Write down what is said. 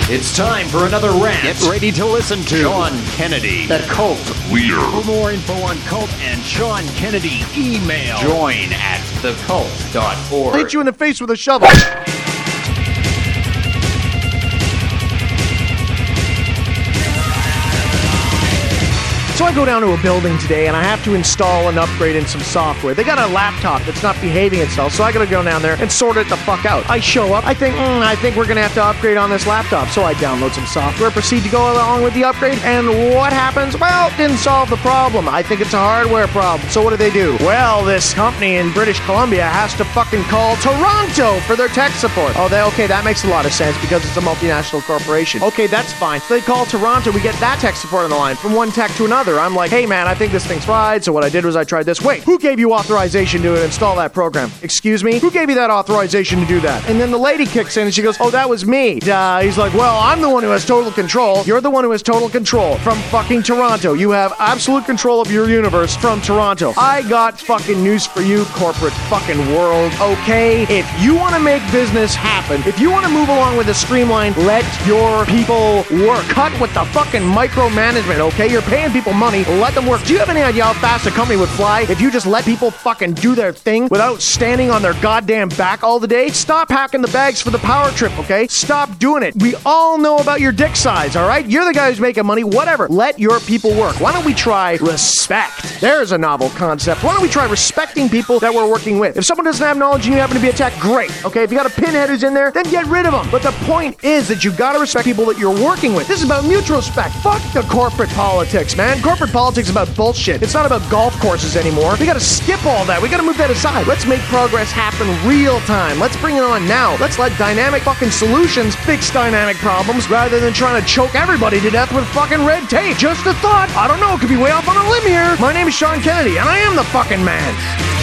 It's time for another rant. Get ready to listen to Sean Kennedy, the Cult Leader. For more info on Cult and Sean Kennedy, email Join at thecult.org. Hit you in the face with a shovel. So I go down to a building today and I have to install and upgrade in some software. They got a laptop that's not behaving itself, so I gotta go down there and sort it the fuck out. I show up, I think we're gonna have to upgrade on this laptop. So I download some software, proceed to go along with the upgrade, and what happens? Well, didn't solve the problem. I think it's a hardware problem. So what do? Well, this company in British Columbia has to fucking call Toronto for their tech support. Oh, okay, that makes a lot of sense because it's a multinational corporation. Okay, that's fine. So they call Toronto, we get that tech support on the line from one tech to another. I'm like, hey man, I think this thing's fried. So what I did was I tried this. Wait, who gave you authorization to install that program? Excuse me? Who gave you that authorization to do that? And then the lady kicks in and she goes, oh, that was me. He's like, well, I'm the one who has total control. You're the one who has total control from fucking Toronto. You have absolute control of your universe from Toronto. I got fucking news for you, corporate fucking world. Okay? If you want to make business happen, if you want to move along with a streamline, let your people work. Cut with the fucking micromanagement, okay? You're paying people money, let them work. Do you have any idea how fast a company would fly if you just let people fucking do their thing without standing on their goddamn back all the day? Stop hacking the bags for the power trip, okay? Stop doing it. We all know about your dick size, all right? You're the guy who's making money, whatever. Let your people work. Why don't we try respect? There's a novel concept. Why don't we try respecting people that we're working with? If someone doesn't have knowledge and you happen to be a tech, great, okay? If you got a pinhead who's in there, then get rid of them. But the point is that you gotta respect people that you're working with. This is about mutual respect. Fuck the corporate politics, man. Corporate politics is about bullshit. It's not about golf courses anymore. We gotta skip all that. We gotta move that aside. Let's make progress happen real time. Let's bring it on now. Let's let dynamic fucking solutions fix dynamic problems rather than trying to choke everybody to death with fucking red tape. Just a thought. I don't know. It could be way off on a limb here. My name is Sean Kennedy, and I am the fucking man.